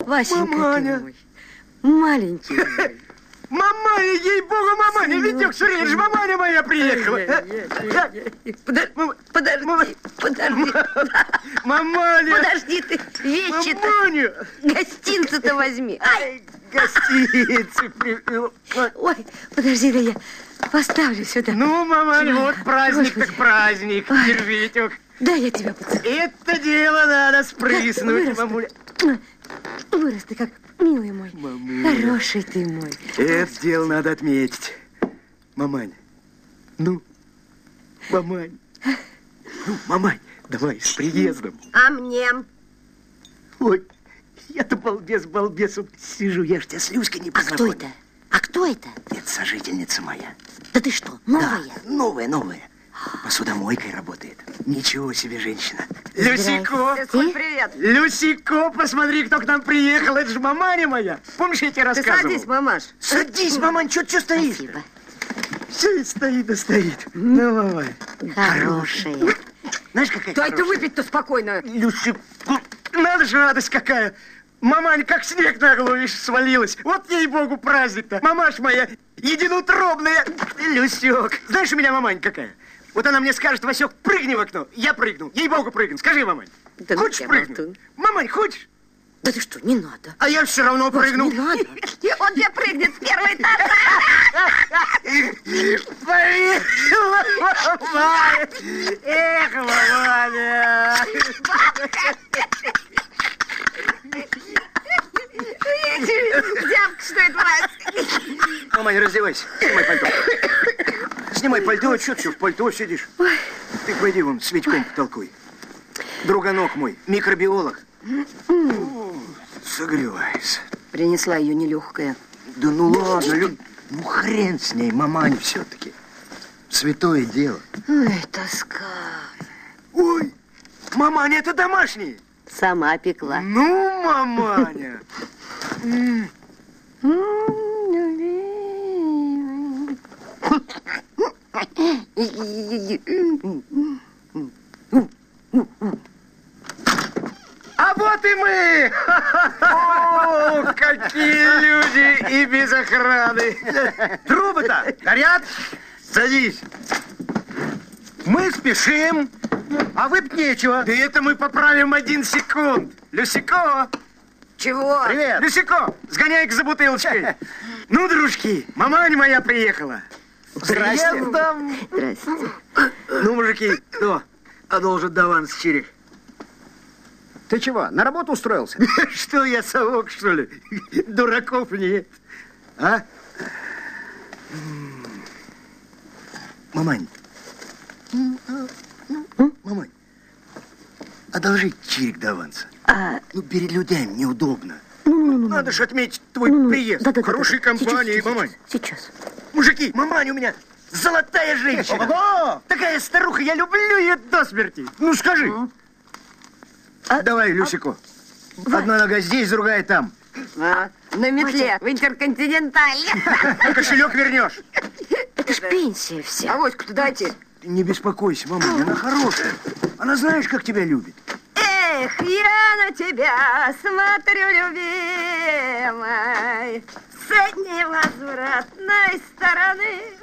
Васенька, Маманя. ты мой. Маленький мой. Маманя, ей-богу, маманя, Витек, смотри, это же маманя моя приехала. Подожди. Маманя. Подожди ты, вещи-то. Маманя. Гостинцы-то возьми. Ай, Гостиницы. ой, подожди, да я поставлю сюда. Ну, маманя, вот праздник Господи. так праздник. Держи, Витек. Да, я тебя поцелую. Это дело надо спрыснуть, Вырос ты. мамуля. Вырос ты, как милый мой. Мамуля. Хороший ты мой. Это дело надо отметить. Мамань, ну, мамань. Ну, мамань, давай, с приездом. А мне? Ой, я-то балбесом сижу, я ж тебя с Люськой не А кто познакомил. это? А кто это? Это сожительница моя. Да ты что, новая? Да, новая. Посудомойкой работает. Ничего себе женщина. Здрасте. Люсико. Сесуль, привет. Люсико, посмотри, кто к нам приехал. Это же маманя моя. Помнишь, я тебе Ты рассказывал? садись, мамаш. Садись, мамань, что стоишь? Спасибо. Все стоит, да стоит. Ну, мамань. Хорошая. Знаешь, какая Дай ты хорошая? выпить-то спокойно. Люсико, надо же, радость какая. Мамань, как снег на голову видишь, свалилась. Вот ей-богу праздник-то. Мамаш моя единоутробная. Люсек. Знаешь, у меня мамань какая? Вот она мне скажет, Васек, прыгни в окно. Я прыгну. Ей-богу прыгну. Скажи, мамань. Да ну Хочешь тебя, прыгну? болтун. Мамань, хочешь? Да ты что, не надо. А я все равно прыгну. Не надо. Он тебе прыгнет с первого этажа. Поверила, мамань. Эх, маманя. Зябка, что это, мать? Мамань, раздевайся. Снимай пальто. Снимай пальто, что ты в пальто сидишь? Ты пойди вон с Витьком потолкуй. Друганок мой, микробиолог. Согревайся. Принесла ее нелегкая. Да ну ладно, ну хрен с ней, мамань все-таки. Святое дело. Ой, тоска. Ой, маманя, это домашний. Сама пекла. Ну, маманя. А вот и мы! О, какие люди и без охраны! Трубы-то горят? Садись. Мы спешим, а вы б нечего. Да это мы поправим 1 секунд. Люсико! Чего? Привет! Люсико, сгоняй-ка за бутылочкой. Ну, дружки, маманя моя приехала. Здрасте. Здрасте. Ну, мужики, кто одолжит аванс чирик? Ты чего, на работу устроился? Что я, совок, что ли? Дураков нет. А? Мамань. Мамань. Одолжи чирик до аванса. Ну, перед людьми неудобно. Надо ж отметить твой приезд. Да, в хорошей компании, сейчас, мамань. Сейчас. Мужики, мамань у меня золотая женщина. Ого! Такая старуха, я люблю ее до смерти. Ну, скажи. Давай, Люсико. Одна нога здесь, другая там. На метле, в интерконтинентале. Кошелек вернешь. Это ж пенсия вся. Авоську-то дайте. Не беспокойся, мамань, она хорошая. Она знаешь, как тебя любит. Эх, я на тебя смотрю, любимой, с невозвратной стороны.